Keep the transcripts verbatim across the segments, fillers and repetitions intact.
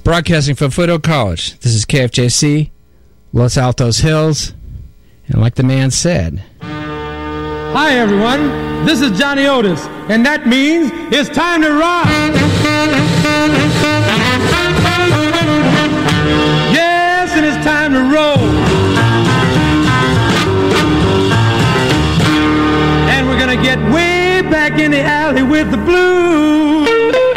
Broadcasting from Foothill College, this is K F J C, Los Altos Hills, and like the man said... Hi everyone, this is Johnny Otis, and that means it's time to rock! Yes, and it's time to roll! And we're gonna get way back in the alley with the blues!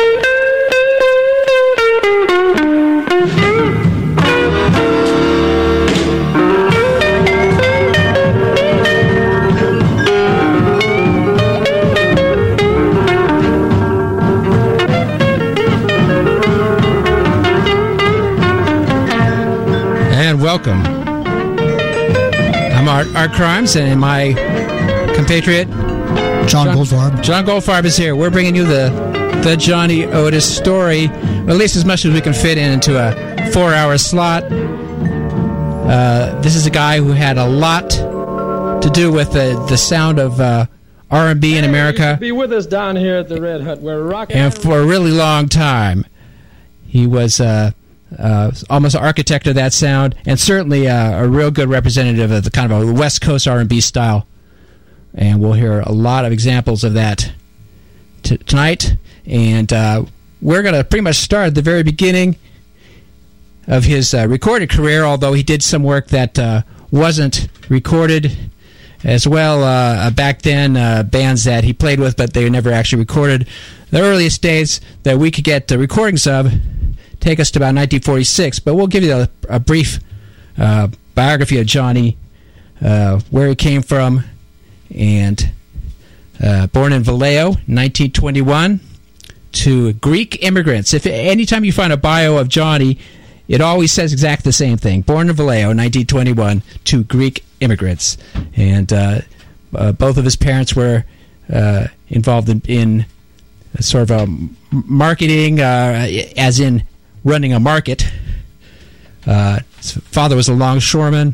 Welcome. I'm Art, Art Crimes, and my compatriot John, John Goldfarb. John Goldfarb is here. We're bringing you the the Johnny Otis story, at least as much as we can fit in into a four-hour slot. Uh, this is a guy who had a lot to do with the the sound of uh, R and B in America. Be with us down here at the Red Hut. We're rocking, and for a really long time, he was. Uh, Uh, almost an architect of that sound, and certainly uh, a real good representative of the kind of a West Coast R and B style. And we'll hear a lot of examples of that t- tonight. And uh, we're going to pretty much start at the very beginning of his uh, recorded career, although he did some work that uh, wasn't recorded as well uh, back then, uh, bands that he played with, but they were never actually recorded. The earliest days that we could get the recordings of take us to about nineteen forty-six, but we'll give you a, a brief uh, biography of Johnny, uh, where he came from, and uh, born in Vallejo, nineteen twenty-one, to Greek immigrants. If anytime you find a bio of Johnny, it always says exactly the same thing. Born in Vallejo, nineteen twenty-one, to Greek immigrants, and uh, uh, both of his parents were uh, involved in, in sort of a marketing, uh, as in running a market. Uh, his father was a longshoreman,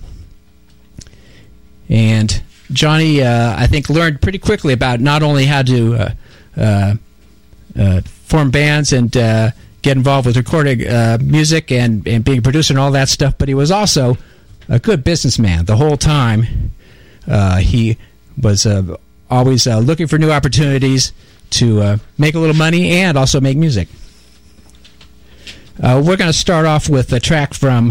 and Johnny, uh, I think, learned pretty quickly about not only how to uh, uh, uh, form bands and uh, get involved with recording uh, music and, and being a producer and all that stuff, but he was also a good businessman the whole time. Uh, he was uh, always uh, looking for new opportunities to uh, make a little money and also make music. Uh, we're going to start off with a track from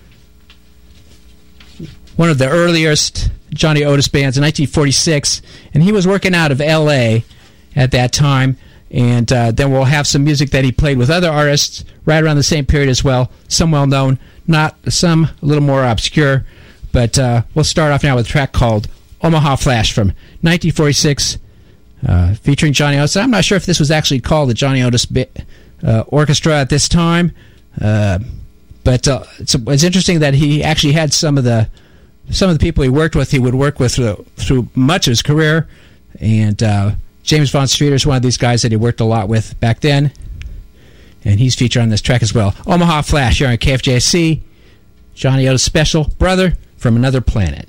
one of the earliest Johnny Otis bands in nineteen forty-six, and he was working out of L A at that time, and uh, then we'll have some music that he played with other artists right around the same period as well, some well-known, not some a little more obscure, but uh, we'll start off now with a track called Omaha Flash from nineteen forty-six, uh, featuring Johnny Otis. I'm not sure if this was actually called the Johnny Otis Bit Uh, orchestra at this time, uh, but uh, it's, it's interesting that he actually had some of the some of the people he worked with. He would work with through, through much of his career, and uh, James Von Streeter is one of these guys that he worked a lot with back then, and he's featured on this track as well. Omaha Flash here on K F J C, Johnny Otis special, Brother from Another Planet.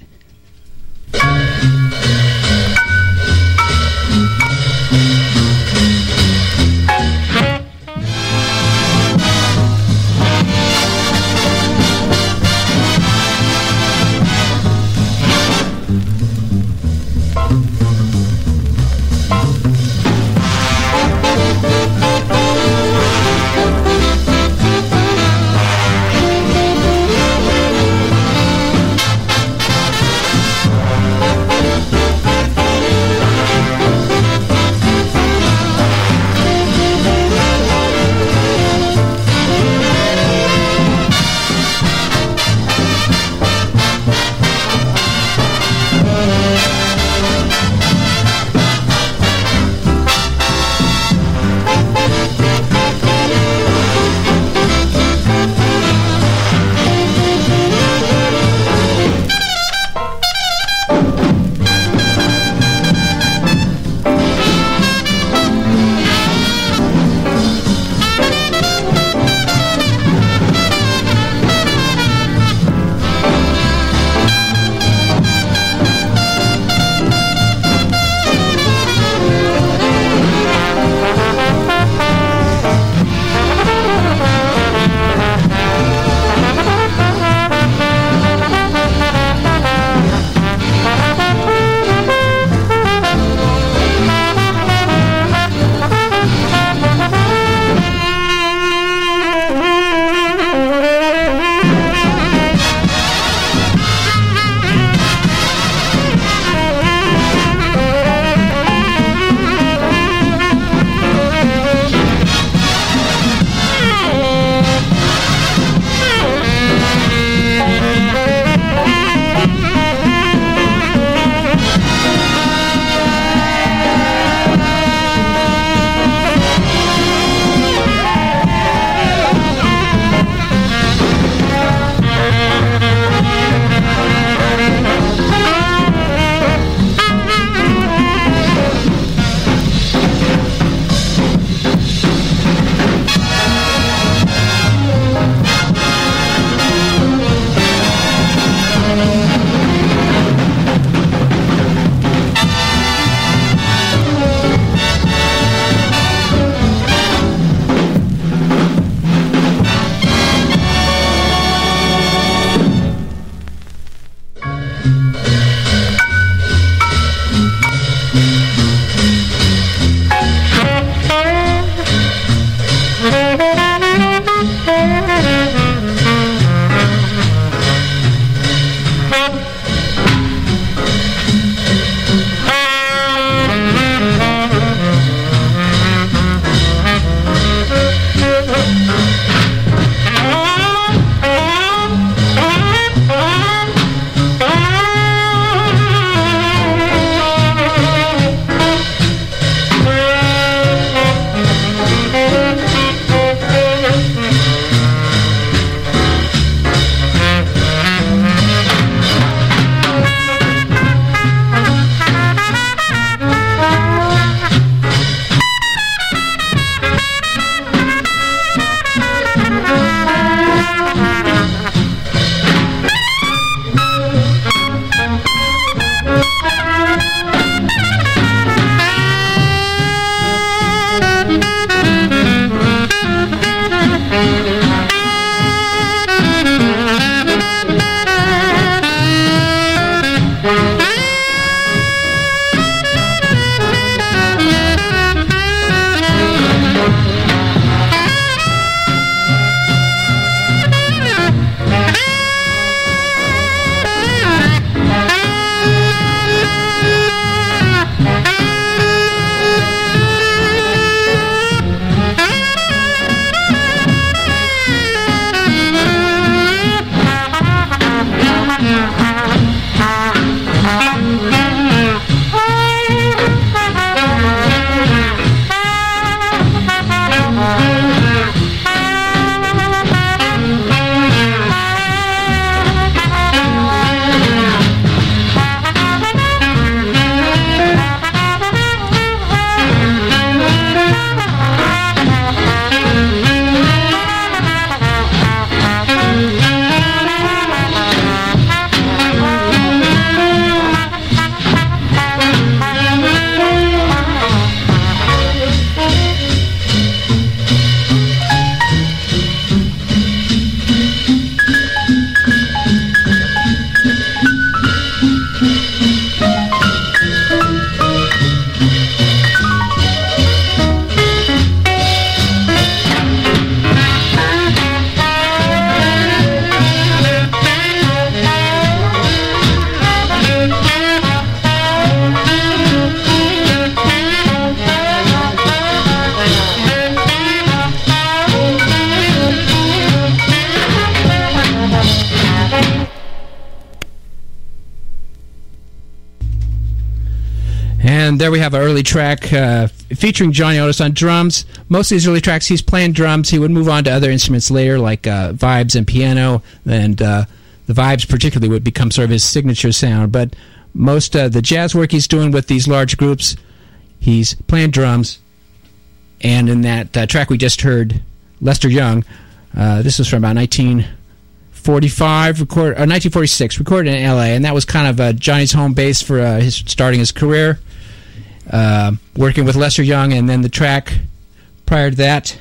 And there we have an early track uh, featuring Johnny Otis on drums. Most of these early tracks, he's playing drums. He would move on to other instruments later, like uh, vibes and piano, and uh, the vibes particularly would become sort of his signature sound. But most of uh, the jazz work he's doing with these large groups, he's playing drums. And in that uh, track we just heard, Lester Young, uh, this was from about nineteen forty-five, record, or nineteen forty-six, recorded in L A, and that was kind of uh, Johnny's home base for uh, his starting his career, uh, working with Lester Young. And then the track prior to that,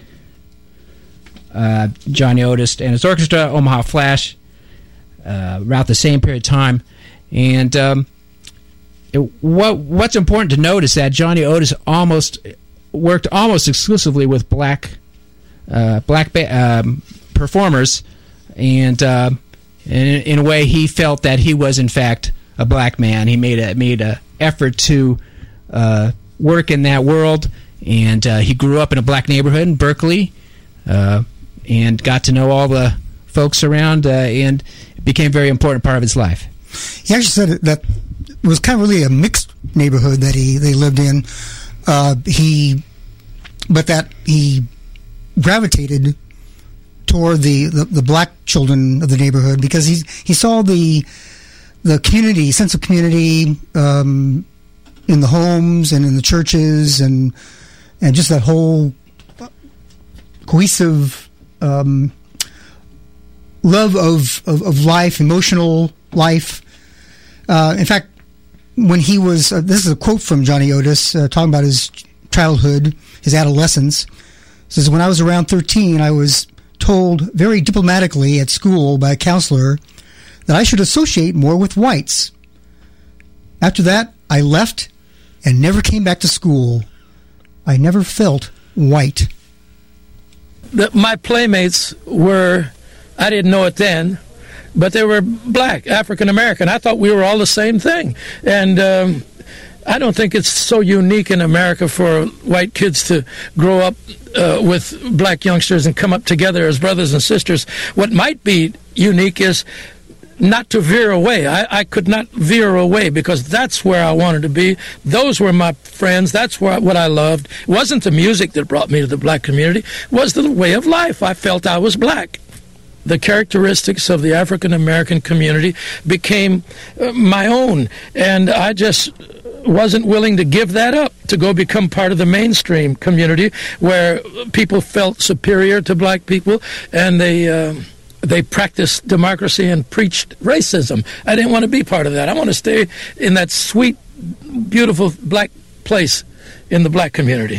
uh, Johnny Otis and his orchestra, Omaha Flash, uh, about the same period of time. And um, it, what what's important to note is that Johnny Otis almost worked almost exclusively with black uh, black ba- um, performers. And uh, in, in a way, he felt that he was, in fact, a black man. He made a made a effort to uh, work in that world, and uh, he grew up in a black neighborhood in Berkeley, uh, and got to know all the folks around, uh, and it became a very important part of his life. He actually said that it was kind of really a mixed neighborhood that he they lived in. Uh, he, but that he gravitated toward the, the, the black children of the neighborhood because he he saw the the community sense of community um, in the homes and in the churches and and just that whole cohesive um, love of, of of life, emotional life. Uh, in fact, when he was uh, this is a quote from Johnny Otis uh, talking about his childhood, his adolescence. He says, "When I was around thirteen, I was told very diplomatically at school by a counselor that I should associate more with whites. After that, I left and never came back to school. I never felt white." The, my playmates were, I didn't know it then, but they were black, African American. I thought we were all the same thing. And um, I don't think it's so unique in America for white kids to grow up uh, with black youngsters and come up together as brothers and sisters. What might be unique is not to veer away. I, I could not veer away because that's where I wanted to be. Those were my friends. That's where, what I loved. It wasn't the music that brought me to the black community. It was the way of life. I felt I was black. The characteristics of the African American community became uh, my own, and I just wasn't willing to give that up to go become part of the mainstream community where people felt superior to black people and they uh, they practiced democracy and preached racism. I didn't want to be part of that. I want to stay in that sweet, beautiful black place in the black community.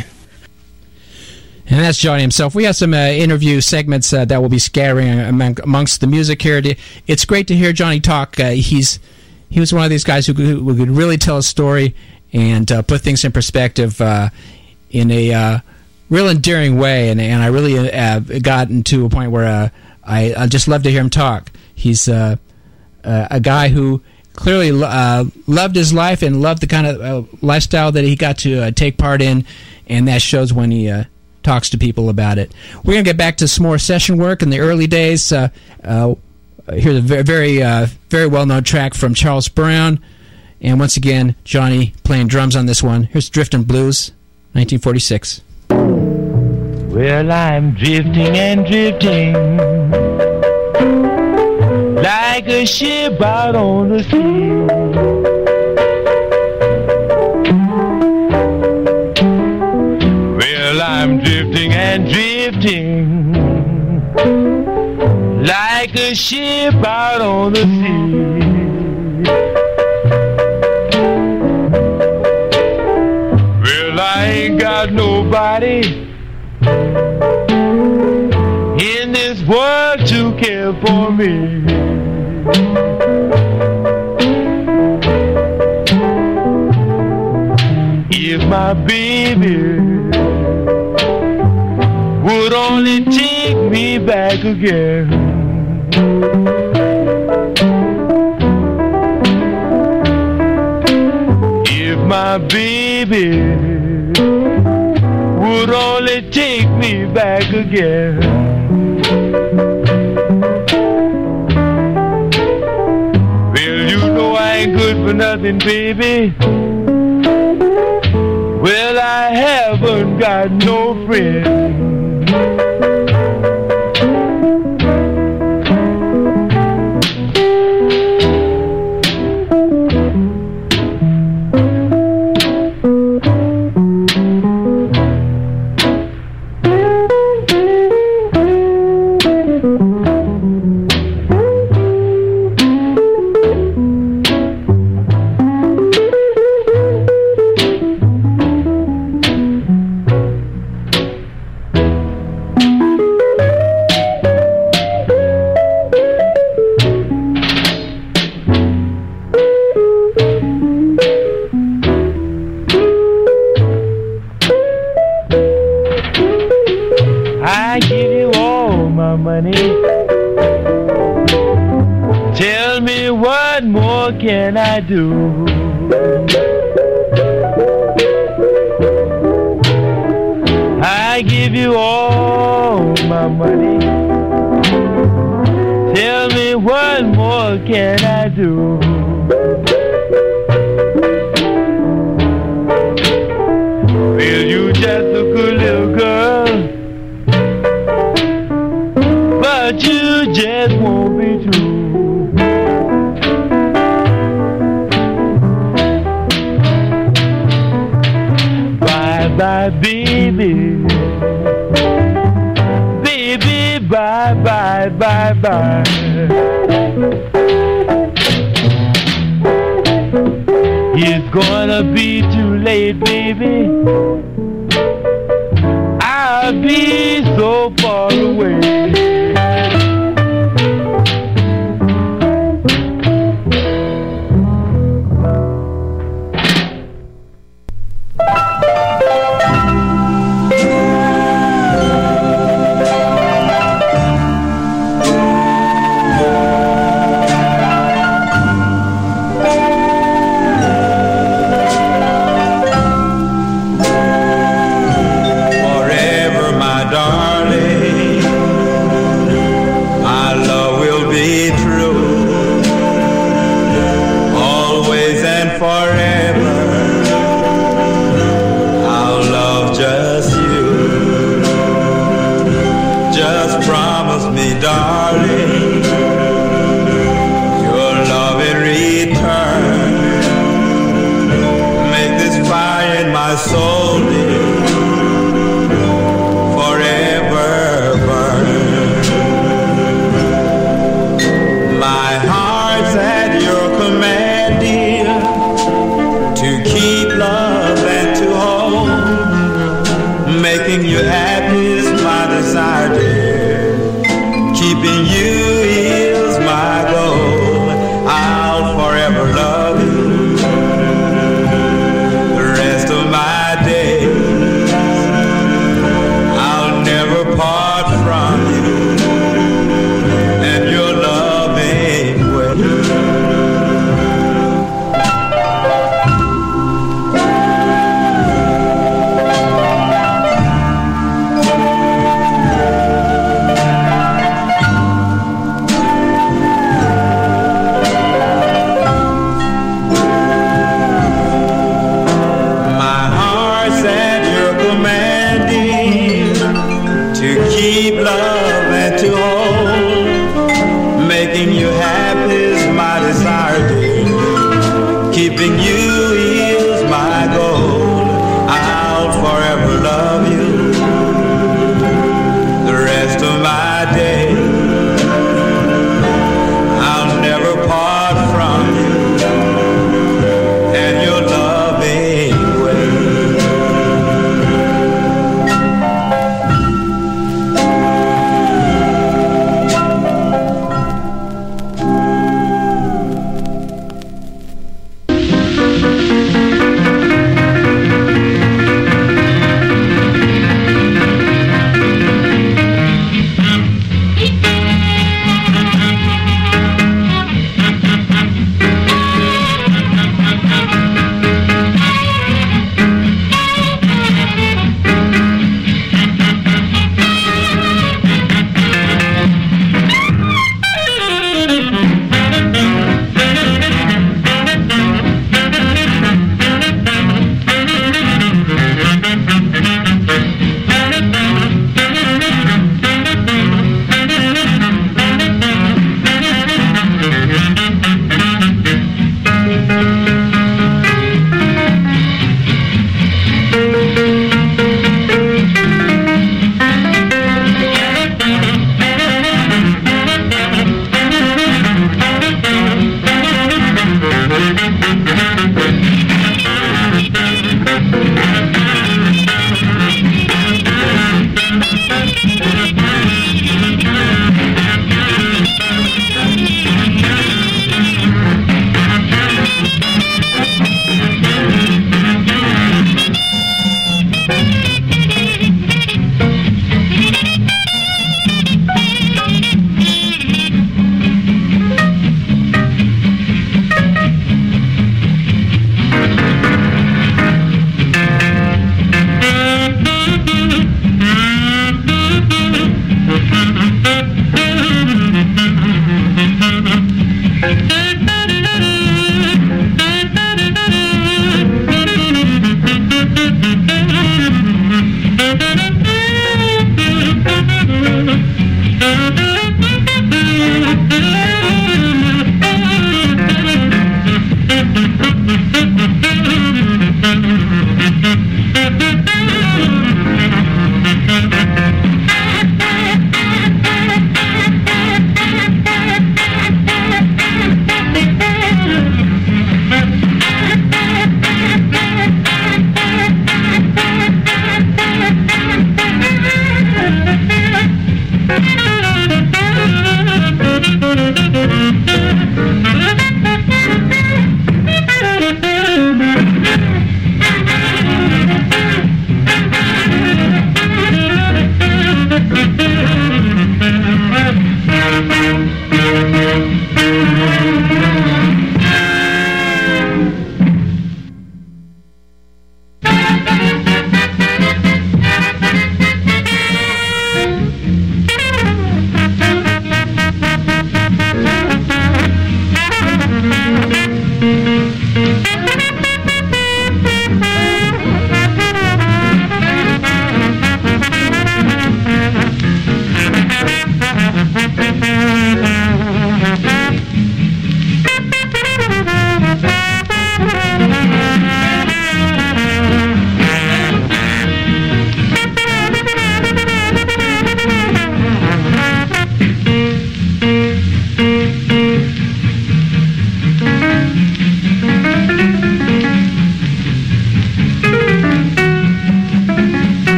And that's Johnny himself. We have some uh, interview segments uh, that will be scattering among, amongst the music here. It's great to hear Johnny talk. Uh, he's he was one of these guys who could, who could really tell a story and uh, put things in perspective uh, in a uh, real endearing way. And, and I really uh, gotten to a point where uh, I, I just love to hear him talk. He's uh, uh, a guy who clearly uh, loved his life and loved the kind of uh, lifestyle that he got to uh, take part in, and that shows when he uh, talks to people about it. We're going to get back to some more session work in the early days. Uh, uh, here's a very, very, uh, very well-known track from Charles Brown, and once again, Johnny playing drums on this one. Here's Driftin' Blues, nineteen forty-six. Well, I'm drifting and drifting like a ship out on the sea. Well, I'm drifting and drifting like a ship out on the sea. Well, I ain't got nobody in this world to care for me. If my baby would only take me back again. If my baby would only take me back again. Well, you know I ain't good for nothing, baby. Well, I haven't got no friend. I give you all my money. Tell me what more can I do? I give you all my money. Tell me what more can I do? Well, you just a good little girl, but you just won't be true. Bye bye, baby. Baby, bye bye, bye bye. It's gonna be too late, baby. I'll be so far away.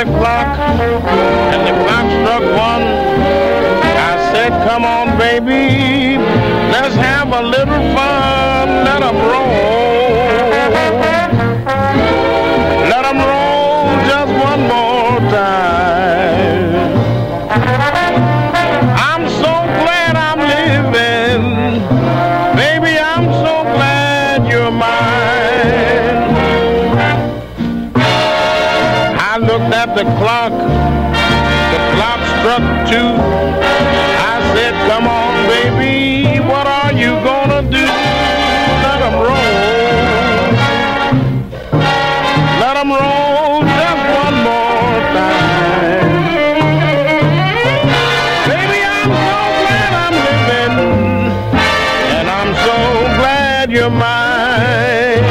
the clock, and the clock struck one. I said, come on, baby, let's have a little fun. Let 'em roll. Let 'em roll just one more time. I'm so glad I'm living. Baby, I'm so glad you're mine. I looked at the clock. The clock struck two. I said, come on, baby, what are you gonna do? Let 'em roll. Let 'em roll just one more time. Baby, I'm so glad I'm living, and I'm so glad you're mine.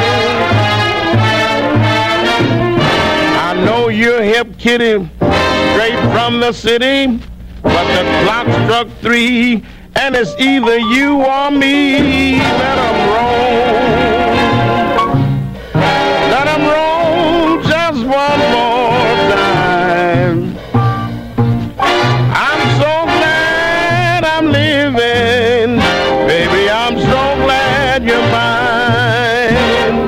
I know you're hip, kitty, straight from the city, but the clock struck three, and it's either you or me. Let 'em roll. Let 'em roll just one more time. I'm so glad I'm living. Baby, I'm so glad you're mine.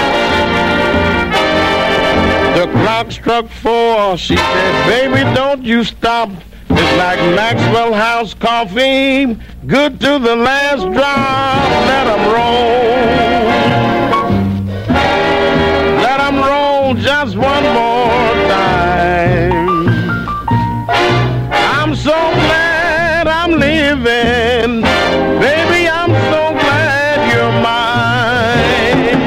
The clock struck four. She said, baby, don't you stop. It's like Maxwell House coffee, good to the last drop. Let 'em roll. Let 'em roll just one more time. I'm so glad I'm living. Baby, I'm so glad you're mine.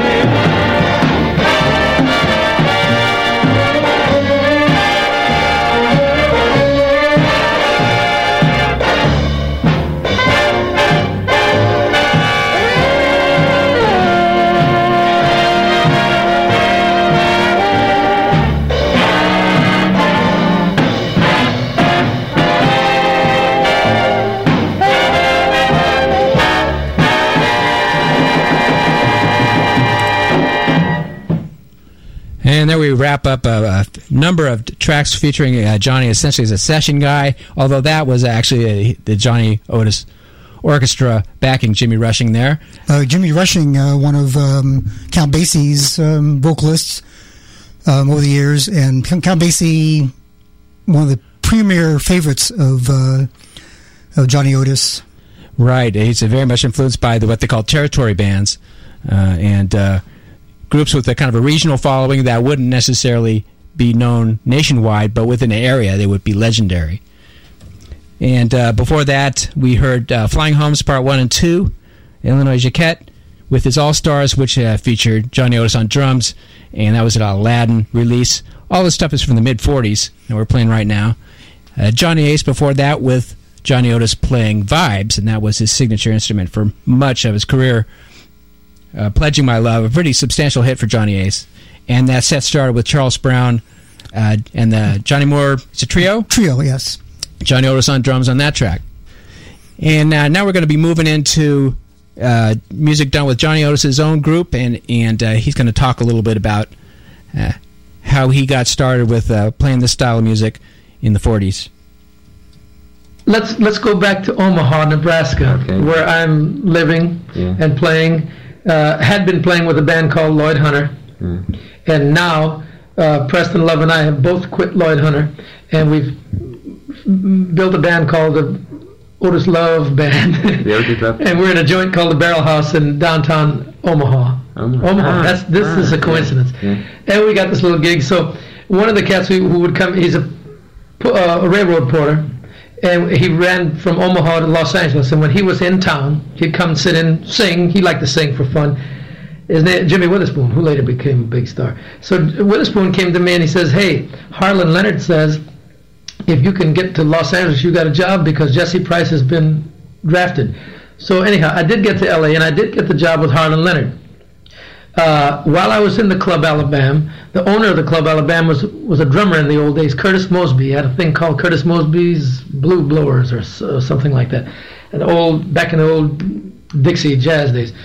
And there we wrap up a, a number of tracks featuring uh, Johnny essentially as a session guy, although that was actually a, the Johnny Otis Orchestra backing Jimmy Rushing there. Uh, Jimmy Rushing, uh, one of um, Count Basie's um, vocalists um, over the years, and Count Basie, one of the premier favorites of, uh, of Johnny Otis. Right, he's very much influenced by the, what they call territory bands, uh, and uh, groups with a kind of a regional following that wouldn't necessarily be known nationwide, but within an area they would be legendary. And uh, before that, we heard uh, Flying Homes Part one and two, Illinois Jacquet, with his All-Stars, which uh, featured Johnny Otis on drums, and that was an Aladdin release. All this stuff is from the mid-forties, and we're playing right now. Uh, Johnny Ace before that with Johnny Otis playing Vibes, and that was his signature instrument for much of his career. Uh, Pledging My Love, a pretty substantial hit for Johnny Ace. And that set started with Charles Brown uh, and the Johnny Moore, it's a trio? Trio, yes. Johnny Otis on drums on that track. And uh, now we're going to be moving into uh, music done with Johnny Otis's own group, and, and uh, he's going to talk a little bit about uh, how he got started with uh, playing this style of music in the forties. Let's let's go back to Omaha, Nebraska, Okay. where I'm living Yeah. and playing. Uh, had been playing with a band called Lloyd Hunter, Mm. and now uh, Preston Love and I have both quit Lloyd Hunter, and we've f- built a band called the Otis Love Band, The Otis Love. and we're in a joint called the Barrel House in downtown Omaha. Omaha. Omaha. Ah, That's this ah, is a yeah, coincidence, yeah. and we got this little gig. So one of the cats who, who would come, he's a, uh, a railroad porter. And he ran from Omaha to Los Angeles. And when he was in town, he'd come sit in, sing. He liked to sing for fun. His name, Jimmy Witherspoon, who later became a big star. So Witherspoon came to me and he says, hey, Harlan Leonard says, if you can get to Los Angeles, you got a job because Jesse Price has been drafted. So anyhow, I did get to L A and I did get the job with Harlan Leonard. Uh, while I was in the Club Alabama, the owner of the Club Alabama was was a drummer in the old days, Curtis Mosby. He had a thing called Curtis Mosby's Blue Blowers or so, something like that. An old, back in the old Dixie jazz days.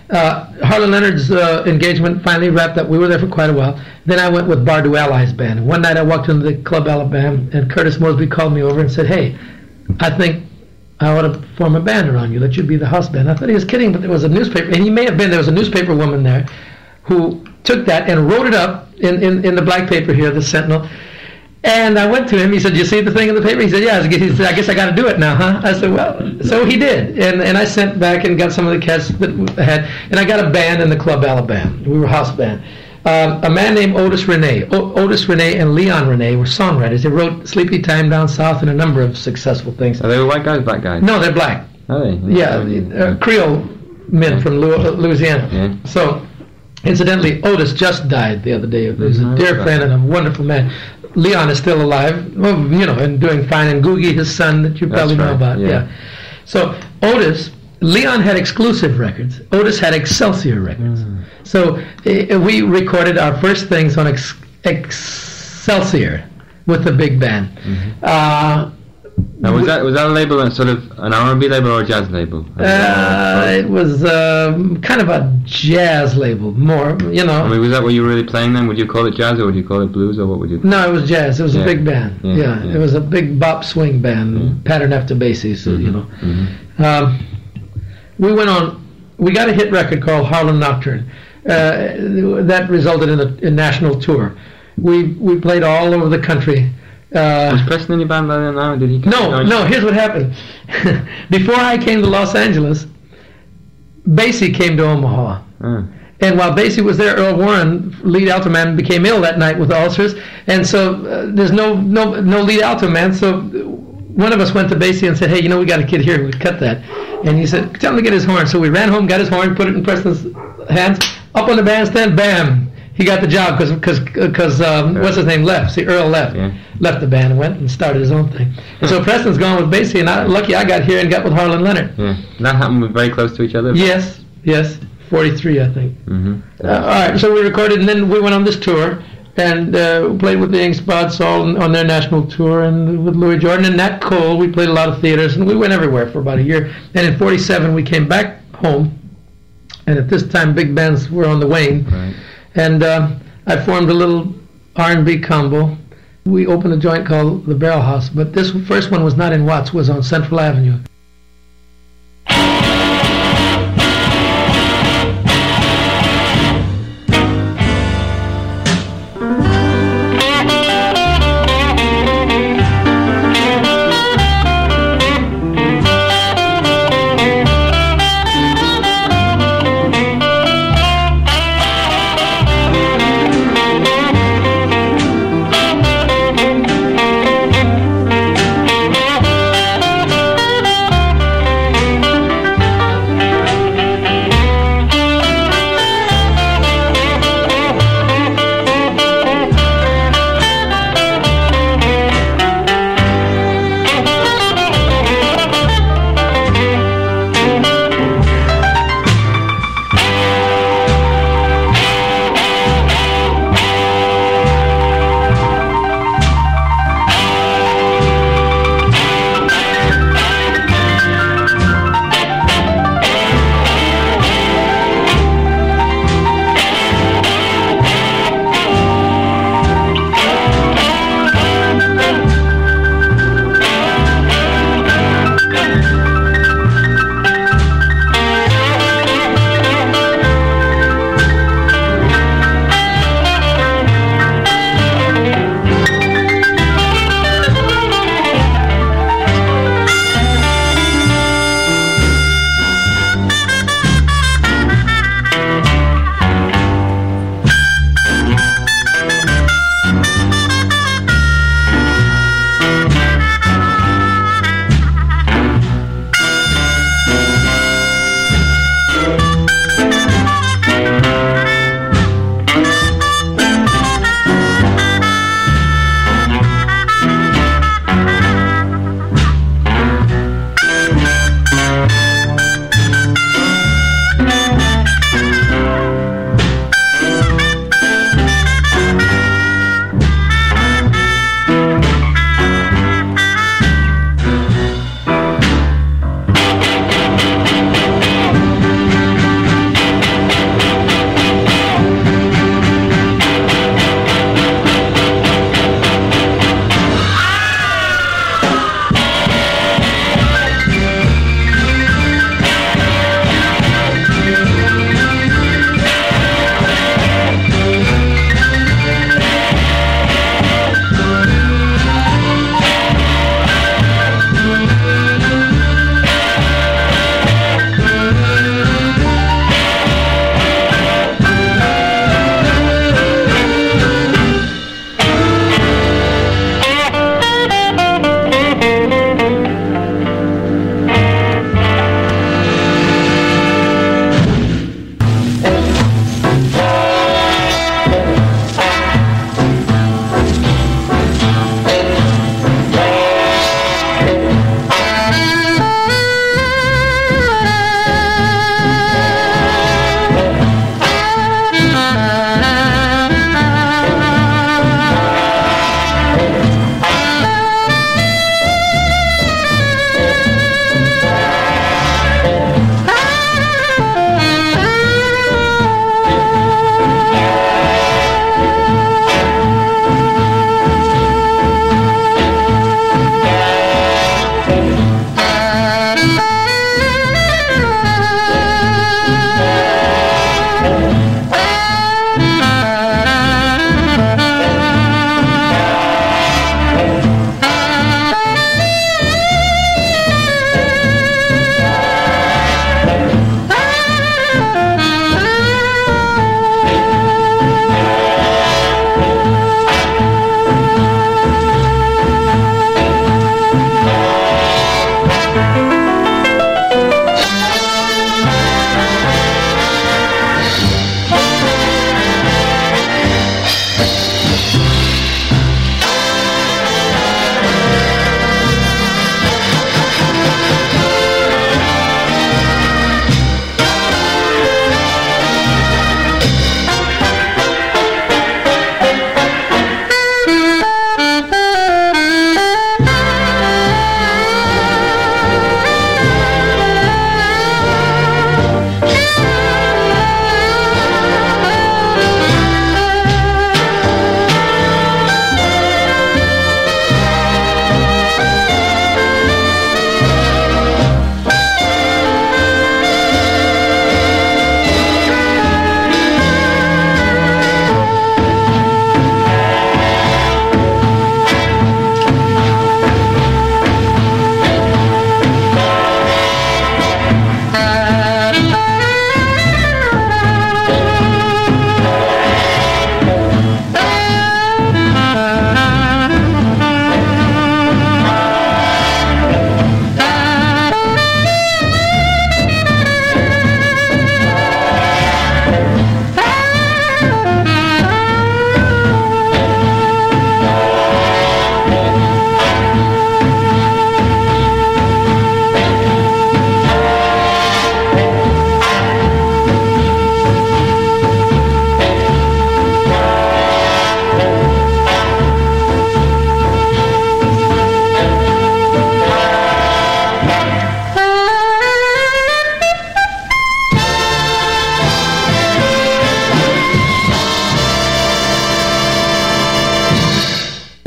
Uh, Harlan Leonard's uh, engagement finally wrapped up. We were there for quite a while. Then I went with Bardu Allies Band. One night I walked into the Club Alabama, and Curtis Mosby called me over and said, "Hey, I think I ought to form a band around you. Let you be the house band." I thought he was kidding, but there was a newspaper, and he may have been, there was a newspaper woman there who took that and wrote it up in, in, in the black paper here, the Sentinel. And I went to him. He said, "You see the thing in the paper?" He said, "Yeah." He said, "I guess I got to do it now, huh?" I said, "Well," so he did. And and I sent back and got some of the cats that I had. And I got a band in the Club Alabama. We were a house band. Um, a man named Otis Renee. O- Otis Renee and Leon Renee were songwriters. They wrote Sleepy Time Down South and a number of successful things. Are they white guys, black guys? No, they're black. Are they? Yeah, uh, Creole men Yeah. from Lu- Louisiana. Yeah. So, incidentally, Otis just died the other day. He was a Mhm. dear friend and a wonderful man. Leon is still alive, well, you know, and doing fine. And Googie, his son, that you probably That's know right, about. yeah. Yeah. So Otis, Leon had exclusive records. Otis had Excelsior records. Mm. So uh, we recorded our first things on Ex- Excelsior with the big band. Mm-hmm. Uh, Now, was that was that a label, a sort of an R and B label or a jazz label? uh, it was um, kind of a jazz label, more, you know. I mean, was that what you were really playing then? Would you call it jazz or would you call it blues or what would you? No, it was jazz. It was Yeah. a big band. Yeah, Yeah, yeah. it was a big bop swing band, Yeah. patterned after Basie, so, you know. Mhm. Um, we went on, we got a hit record called Harlem Nocturne. Uh, that resulted in a, a national tour. We we played all over the country. Uh, Was Preston in your band by then now? Did he? no, no, here's what happened. Before I came to Los Angeles, Basie came to Omaha. Ah. And while Basie was there, Earl Warren, lead alto man, became ill that night with ulcers, and so uh, there's no no no lead alto man. So one of us went to Basie and said, "Hey, you know, we got a kid here. We cut that." And he said, "Tell him to get his horn." So we ran home, got his horn, put it in Preston's hands, up on the bandstand, bam. He got the job because because because um, what's his name left? See, Earl left, Yeah. left the band and went and started his own thing. And so Preston's gone with Basie, and I, lucky I got here and got with Harlan Leonard. Yeah. That happened with very close to each other. Yes, yes, forty-three, I think. Mm-hmm. Uh, all right, so we recorded, and then we went on this tour and uh, played with the Ink Spots all on, on their national tour, and with Louis Jordan and Nat Cole. We played a lot of theaters, and we went everywhere for about a year. And in forty-seven, we came back home, and at this time, big bands were on the wane. Right. And uh, I formed a little R and B combo. We opened a joint called the Barrel House, but this first one was not in Watts, was on Central Avenue.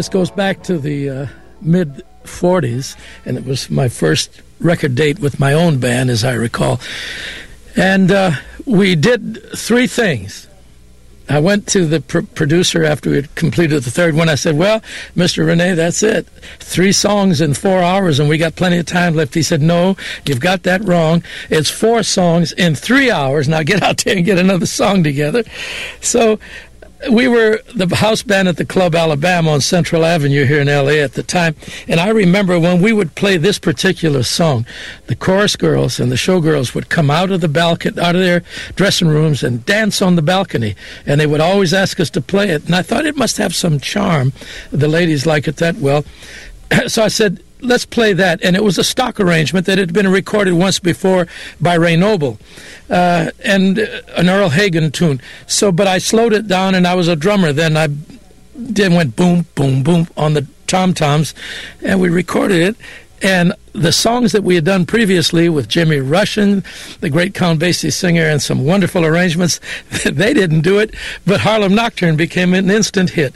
This goes back to the uh, mid forties, and it was my first record date with my own band, as I recall. And uh, we did three things. I went to the pr- producer after we had completed the third one. I said, well, Mister Rene, that's it. Three songs in four hours, and we got plenty of time left. He said, no, you've got that wrong. It's four songs in three hours. Now get out there and get another song together. So we were the house band at the Club Alabama on Central Avenue here in L A at the time, and I remember when we would play this particular song, the chorus girls and the showgirls would come out of the balcony, out of their dressing rooms and dance on the balcony, and they would always ask us to play it, and I thought it must have some charm. The ladies like it that well. So I said, let's play that. And it was a stock arrangement that had been recorded once before by Ray Noble, uh, and an Earl Hagen tune. So, but I slowed it down, and I was a drummer then. I then went boom, boom, boom on the tom-toms, and we recorded it. And the songs that we had done previously with Jimmy Rushing, the great Count Basie singer, and some wonderful arrangements, they didn't do it, but Harlem Nocturne became an instant hit.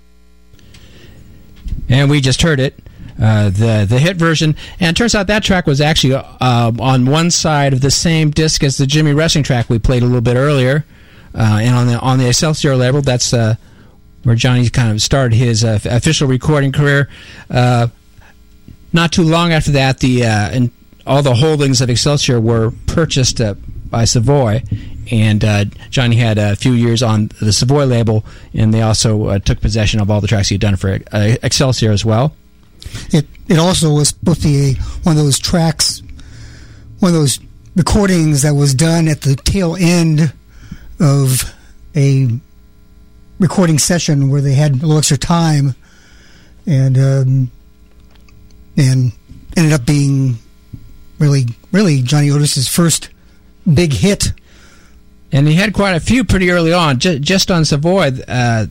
And we just heard it. Uh, the the hit version, and it turns out that track was actually uh, on one side of the same disc as the Jimmy Rushing track we played a little bit earlier, uh, and on the on the Excelsior label, that's uh, where Johnny kind of started his uh, official recording career. Uh, not too long after that, the uh, and all the holdings of Excelsior were purchased uh, by Savoy, and uh, Johnny had a few years on the Savoy label, and they also uh, took possession of all the tracks he'd done for uh, Excelsior as well. It it also was supposed to be a, one of those tracks, one of those recordings that was done at the tail end of a recording session where they had a little extra time, and um, and ended up being really, really Johnny Otis's first big hit. And he had quite a few pretty early on, J- just on Savoy, uh,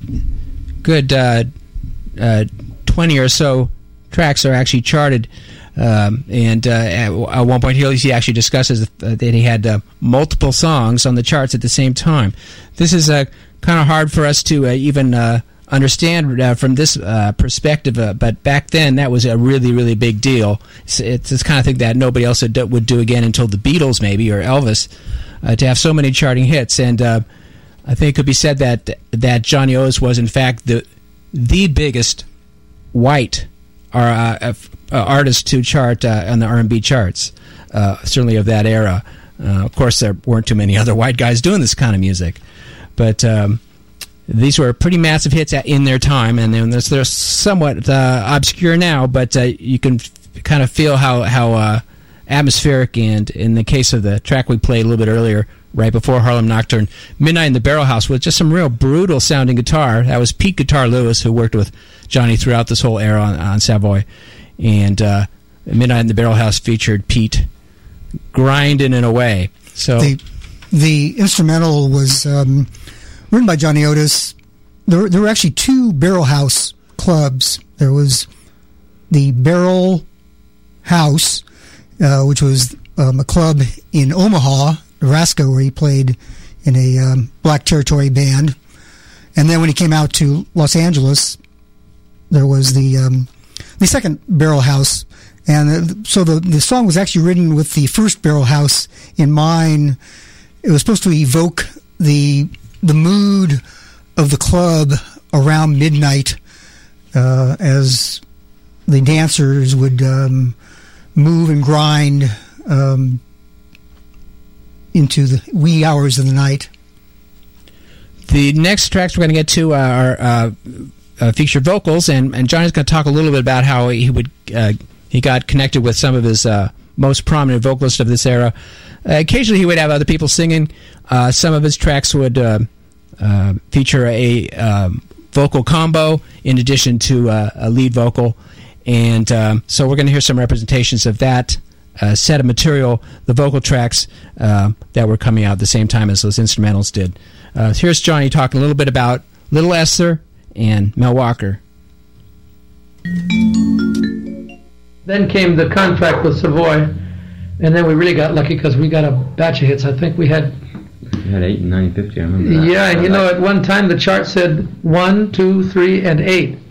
good uh, uh, twenty or so tracks are actually charted, um, and uh, at, at one point he actually discusses that he had uh, multiple songs on the charts at the same time. This is uh, kind of hard for us to uh, even uh, understand uh, from this uh, perspective, uh, but back then that was a really, really big deal. It's, it's this kind of thing that nobody else would do, would do again until the Beatles maybe, or Elvis, uh, to have so many charting hits. And uh, I think it could be said that that Johnny Otis was in fact the the biggest white Are uh, uh, artists to chart uh, on the R and B charts, uh, certainly of that era. Uh, of course, there weren't too many other white guys doing this kind of music, but um, these were pretty massive hits at, in their time, and they're, they're somewhat uh, obscure now, but uh, you can f- kind of feel how, how uh, atmospheric, and in the case of the track we played a little bit earlier, right before Harlem Nocturne, Midnight in the Barrel House, with just some real brutal sounding guitar. That was Pete Guitar Lewis, who worked with Johnny throughout this whole era on, on Savoy. And uh, Midnight in the Barrel House featured Pete grinding it away. So the, the instrumental was um, written by Johnny Otis. There, there were actually two Barrel House clubs. There was the Barrel House, uh, which was um, a club in Omaha, Nebraska, where he played in a um, Black Territory band. And then when he came out to Los Angeles, there was the um, the second Barrel House. And uh, so the, the song was actually written with the first Barrel House in mind. It was supposed to evoke the the mood of the club around midnight, uh, as the dancers would um, move and grind um, into the wee hours of the night. The next tracks we're going to get to are uh, uh, feature vocals, and, and Johnny's going to talk a little bit about how he would uh, he got connected with some of his uh, most prominent vocalists of this era. Uh, occasionally he would have other people singing. Uh, some of his tracks would uh, uh, feature a um, vocal combo in addition to uh, a lead vocal, and um, so we're going to hear some representations of that uh, set of material, the vocal tracks uh, that were coming out at the same time as those instrumentals did. Uh, here's Johnny talking a little bit about Little Esther and Mel Walker. Then came the contract with Savoy, and then we really got lucky because we got a batch of hits. I think we had... You had eight and nine fifty, I remember that. Yeah, and you know, at one time the chart said one, two, three, and eight.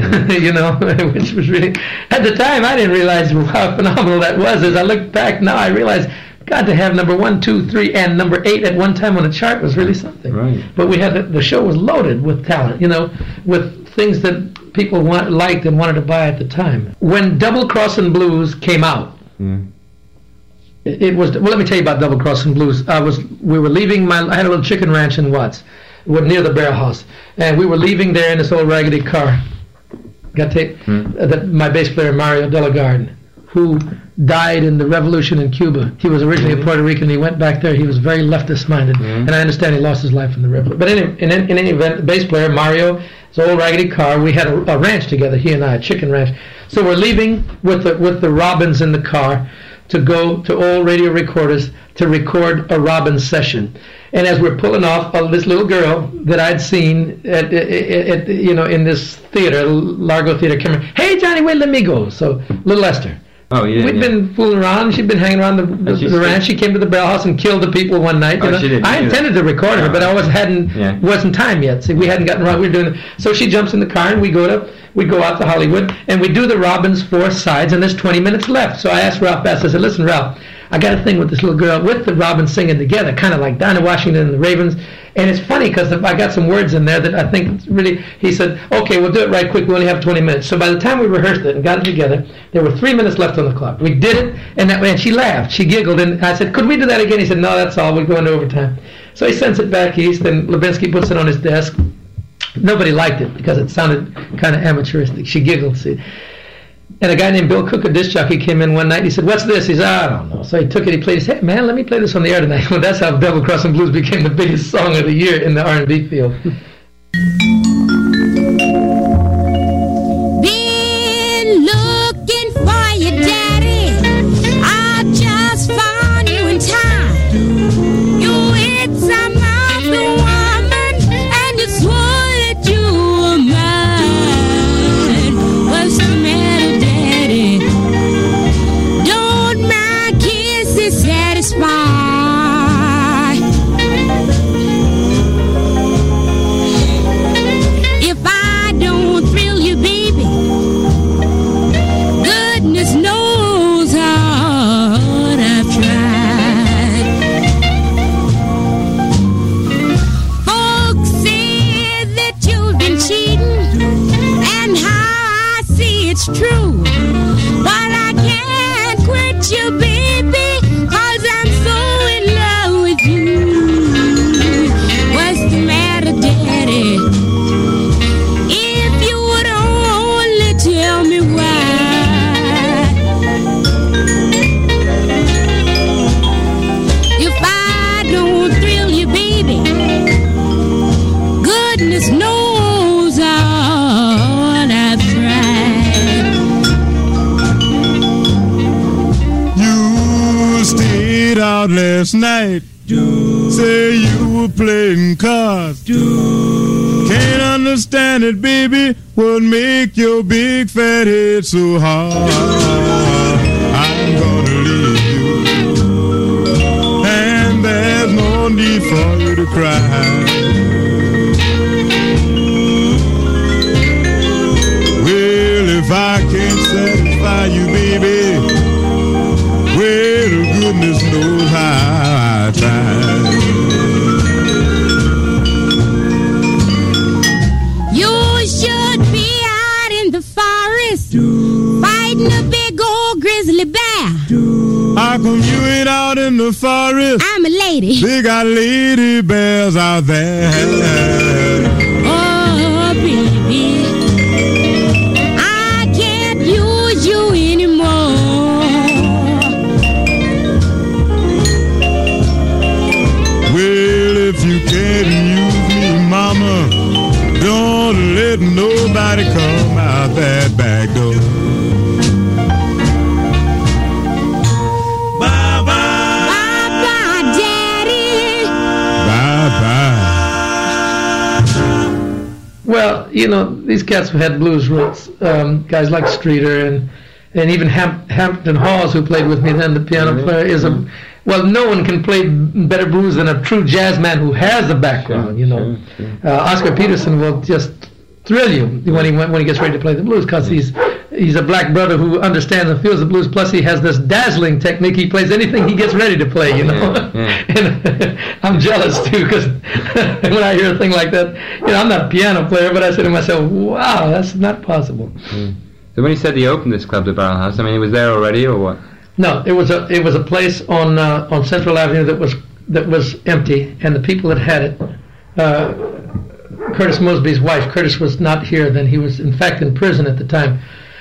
you know, which was really, at the time I didn't realize how phenomenal that was. As I look back now, I realize, God, to have number one, two, three, and number eight at one time on a chart was really something. Right. But we had the, the show was loaded with talent, you know, with things that people want, liked and wanted to buy at the time. When Double Crossin' Blues came out, Mm. it, it was, well, let me tell you about Double Crossin' Blues. I was, we were leaving my, I had a little chicken ranch in Watts, near the Barrel House, and we were leaving there in this old raggedy car. Got to take Mm. uh, the, my bass player Mario Delagarde, who died in the revolution in Cuba. He was originally a Puerto Rican. He went back there. He was very leftist-minded, Mm. and I understand he lost his life in the revolution. But in, in, in any event, the bass player Mario, his old raggedy car. We had a, a ranch together. He and I, a chicken ranch. So we're leaving with the with the Robins in the car to go to old radio recorders to record a Robins session. And as we're pulling off, uh, this little girl that I'd seen at, at, at you know in this theater, Largo Theater, came in, hey Johnny, wait, let me go. So little Esther. Oh yeah. We'd yeah. been fooling around. She'd been hanging around the, the, she the still- ranch. She came to the Barrel House and killed the people one night. You Oh, know? she did, I she did. intended to record her, but I was hadn't Yeah. wasn't time yet. See, we hadn't gotten around. We were doing it. So she jumps in the car and we go to we go out to Hollywood and we do the Robins four sides and there's twenty minutes left. So I asked Ralph Bass. I said, listen, Ralph, I got a thing with this little girl with the Robins singing together, kind of like Dinah Washington and the Ravens. And it's funny because I got some words in there that I think really, he said, okay, we'll do it right quick. We only have twenty minutes. So by the time we rehearsed it and got it together, there were three minutes left on the clock. We did it, and that and she laughed. She giggled, and I said, could we do that again? He said, no, that's all. We're going to overtime. So he sends it back east, and Levinsky puts it on his desk. Nobody liked it because it sounded kind of amateuristic. She giggled, see. And a guy named Bill Cook, a disc jockey, came in one night and he said, what's this? He said, I don't know. So he took it, he played, he said, hey, man, let me play this on the air tonight. Well, that's how Double Crossin' Blues became the biggest song of the year in the R and B field. Been looking for your daddy. I just found you in time. You hit some other woman and you swore that you were mine. What's the matter, Daddy? Don't my kisses satisfy? If I don't thrill you, baby, goodness knows how hard I've tried. Folks say that you've been cheating, and how I see it's true. But I can't quit you, baby, 'cause I'm so in love with you. What's the matter, Daddy? If you would only tell me why. If I don't thrill you, baby, goodness knows how hard I've tried. You stayed out last night. Say you were playing cards. Can't understand it, baby. What make your big fat head so hard? I'm gonna leave you, and there's no need for you to cry. Well, if I can't satisfy you, baby, well, goodness knows how I tried. You should be out in the forest fighting a big old grizzly bear. How come you ain't out in the forest? I'm a lady. They got lady bears out there. Oh, baby, I can't use you anymore. Well, if you can't use me, mama, don't let nobody come out that back door. Bye-bye. Bye-bye, Daddy. Bye-bye. Well, you know, these cats have had blues roots. Um, guys like Streeter and and even Ham- Hampton Hawes, who played with me then, the piano player, is a well. No one can play better blues than a true jazz man who has a background. You know, uh, Oscar Peterson will just thrill you when he when he gets ready to play the blues, because he's he's a black brother who understands and feels the blues. Plus, he has this dazzling technique. He plays anything he gets ready to play. You know, Yeah, yeah. and I'm jealous too, because when I hear a thing like that, you know, I'm not a piano player, but I say to myself, "Wow, that's not possible." Mm. So when you said you opened this club, the Barrel House, I mean, it was there already, or what? No, it was a it was a place on uh, on Central Avenue that was that was empty, and the people that had it. Uh, Curtis Mosby's wife. Curtis was not here then. He was, in fact, in prison at the time.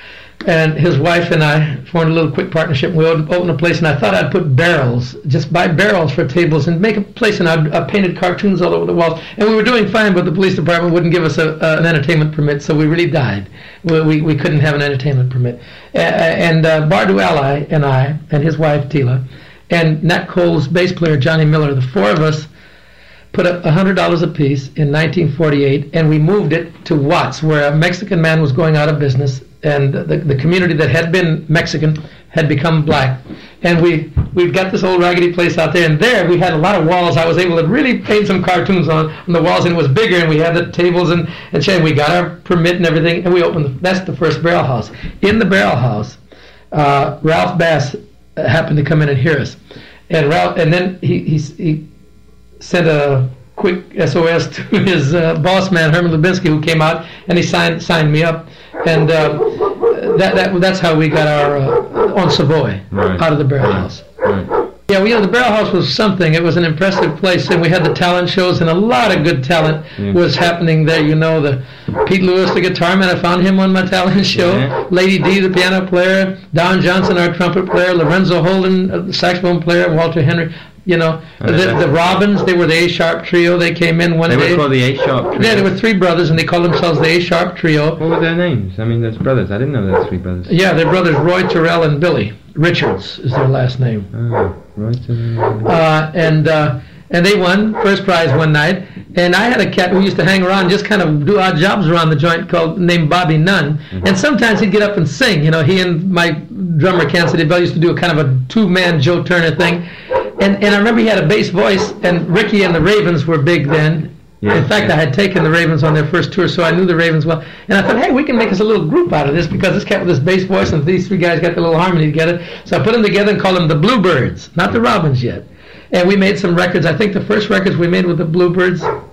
And his wife and I formed a little quick partnership. We opened a place, and I thought I'd put barrels, just buy barrels for tables and make a place, and I, I painted cartoons all over the walls. And we were doing fine, but the police department wouldn't give us a, uh, an entertainment permit, so we really died. We, we, we couldn't have an entertainment permit. Uh, and uh, Bardu Ali and I, and his wife, Tila, and Nat Cole's bass player, Johnny Miller, the four of us, put up one hundred dollars apiece in nineteen forty-eight, and we moved it to Watts, where a Mexican man was going out of business, and the, the community that had been Mexican had become black. And we we got this old raggedy place out there, and there we had a lot of walls. I was able to really paint some cartoons on, on the walls, and it was bigger, and we had the tables and, and chair. We got our permit and everything, and we opened. The, that's the first Barrel House. In the Barrel House, uh, Ralph Bass happened to come in and hear us. And Ralph, and then he he, he sent a quick S O S to his uh, boss man, Herman Lubinsky, who came out, and he signed signed me up, and uh, that that that's how we got our uh, on Savoy, Right. out of the Barrel House. Right. Yeah, well, you know, the Barrel House was something. It was an impressive place, and we had the talent shows, and a lot of good talent Yeah. was happening there. You know, the Pete Lewis, the guitar man, I found him on my talent show. Yeah. Lady D, the piano player. Don Johnson, our trumpet player. Lorenzo Holden, uh, the saxophone player. Walter Henry. You know, Oh, the, yeah. the Robins, they were the A-sharp trio. They came in one They day. were called the A-sharp Trio. Yeah, there were three brothers, and they called themselves the A-sharp trio. What were their names? I mean, there's brothers. I didn't know there were three brothers. Yeah, their brothers, Roy Terrell and Billy Richards is their last name. Oh, right. Uh, Uh, and uh, and they won first prize one night. And I had a cat who used to hang around, just kind of do odd jobs around the joint, called named Bobby Nunn. Mm-hmm. And sometimes he'd get up and sing. You know, he and my drummer Ken City Bell used to do a kind of a two-man Joe Turner thing. And and I remember he had a bass voice. And Ricky and the Ravens were big then. Yeah, In fact, yeah. I had taken the Ravens on their first tour, so I knew the Ravens well. And I thought, hey, we can make us a little group out of this, because this cat with this bass voice and these three guys got the little harmony together. So I put them together and called them the Bluebirds, not the Robins yet. And we made some records. I think the first records we made with the Bluebirds, I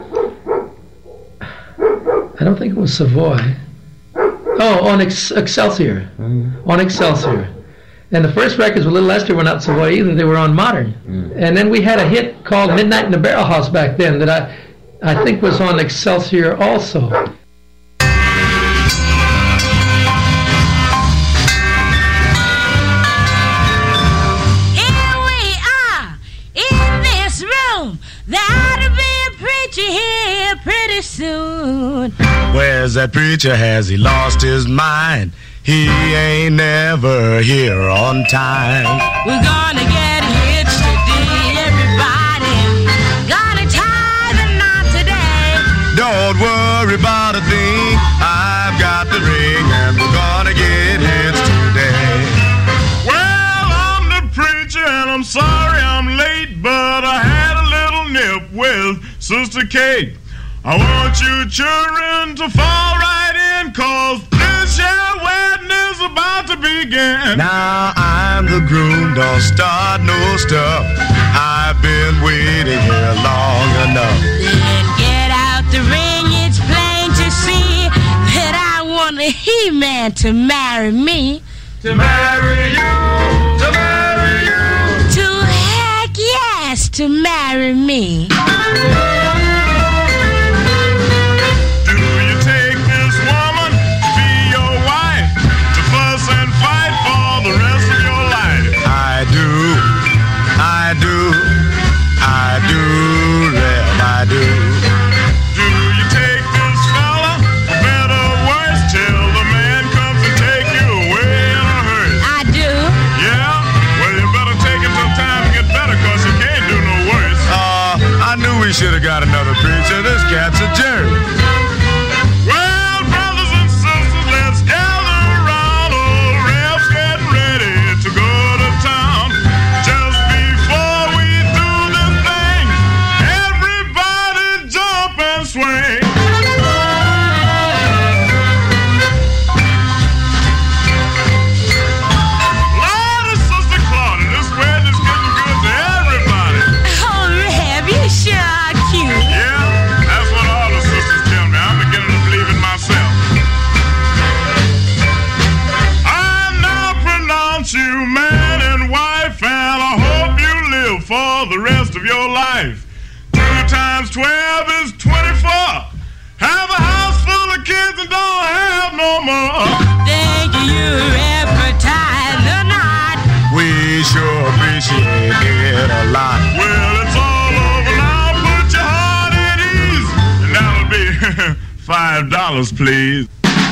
don't think it was Savoy. Oh, on Ex- Excelsior. On Excelsior. And the first records with Little Esther were not Savoy either. They were on Modern. And then we had a hit called Midnight in the Barrel House back then that I, I think was on Excelsior also. Here we are in this room. There ought to be a preacher here pretty soon. Where's that preacher? Has he lost his mind? He ain't never here on time. We're gonna get hitched today, everybody. Gonna tie the knot today. Don't worry about a thing. I've got the ring and we're gonna get hitched today. Well, I'm the preacher and I'm sorry I'm late, but I had a little nip with Sister Kate. I want you children to fall right in, cause this year wedding is about to begin. Now I'm the groom, don't start no stuff. I've been waiting here long enough. Then get out the ring, it's plain to see that I want a He-Man to marry me. To marry you, to marry you. To heck yes, to marry me. Do you take this woman to be your wife, to fuss and fight for the rest of your life? I do, I do, I do, Rev, I do. Do you take this fella, better or worse, till the man comes to take you away in a hurry? I do. Yeah? Well, you better take it till time to get better, cause you can't do no worse. Uh, I knew we should have got another preacher. This cat's a jerk. Well, brothers and sisters, let's gather around. Old Ralph's getting ready to go to town. Just before we do this thing, everybody jump and swing. times twelve is twenty-four. Have a house full of kids and don't have no more. Thank you, appetite or not. We sure appreciate it a lot. Well, it's all over now. Put your heart at ease. And that'll be five dollars, please.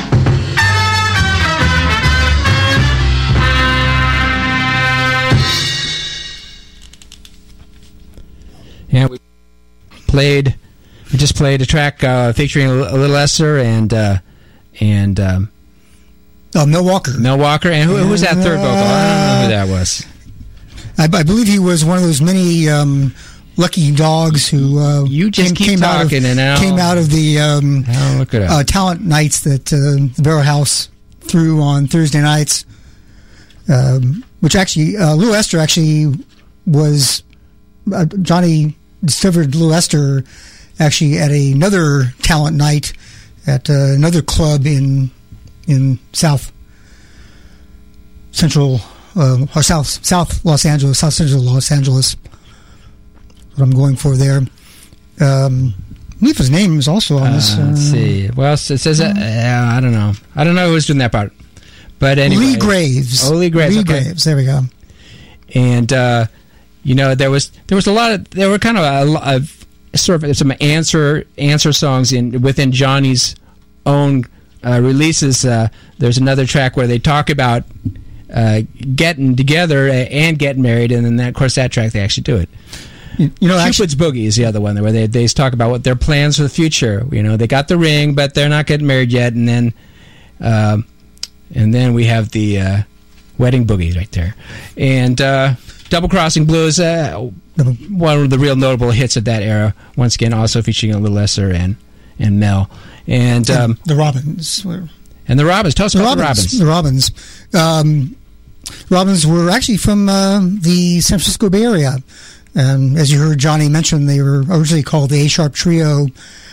Yeah, we played. We just played a track uh, featuring a Little Esther and uh, and um, oh, Mel Walker. Mel Walker, and who, who was that third vocal? I don't know who that was. I, I believe he was one of those many um, lucky dogs who uh, you just came, keep came talking out of, and now came out of the um, I'll look it up. Uh, talent nights that uh, the Barrel House threw on Thursday nights. Um, which actually, uh, Little Esther actually was uh, Johnny discovered Little Esther actually at another talent night at uh, another club in in South Central uh, or South South Los Angeles, South Central Los Angeles. What I'm going for there. Um, I believe his name is also on this. Uh, Uh, let's see. Well, it says that, uh, I don't know. I don't know who's doing that part. But anyway, Lee Graves. Oh, Lee Graves. Lee okay. Graves. There we go. And uh, you know, there was there was a lot of there were kind of a, a sort of some answer answer songs in within Johnny's own uh, releases. Uh, there's another track where they talk about uh, getting together and getting married, and then that, of course that track they actually do it. You, you know, Cupid's Boogie is the other one where they they talk about what their plans for the future. You know, they got the ring, but they're not getting married yet, and then. Uh, And then we have the uh, Wedding Boogie right there. And uh, Double Crossing Blues, uh, one of the real notable hits of that era. Once again, also featuring a Little Esther and, and Mel. And, um, and the Robins. Were, and the Robins. Tell us the about Robins, the Robins. The Robins. Um, Robins were actually from uh, the San Francisco Bay Area. And as you heard Johnny mention, they were originally called the A-Sharp Trio.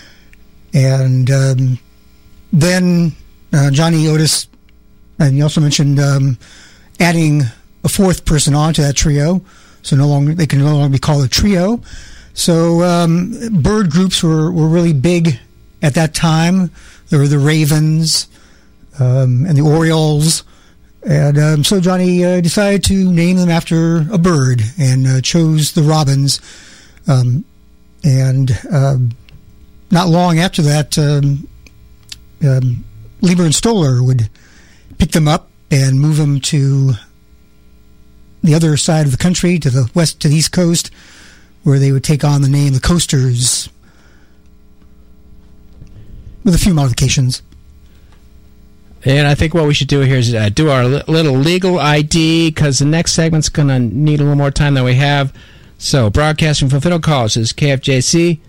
And um, then uh, Johnny Otis... And you also mentioned um, adding a fourth person onto that trio, so no longer they can no longer be called a trio. So um, bird groups were, were really big at that time. There were the Ravens um, and the Orioles, and um, so Johnny uh, decided to name them after a bird and uh, chose the Robins. Um, and uh, not long after that, um, um, Lieber and Stoller would pick them up and move them to the other side of the country, to the west, to the East Coast, where they would take on the name the Coasters, with a few modifications. And I think what we should do here is uh, do our li- little legal I D, because the next segment's going to need a little more time than we have. So, broadcasting from Fiddle College, this is K F J C,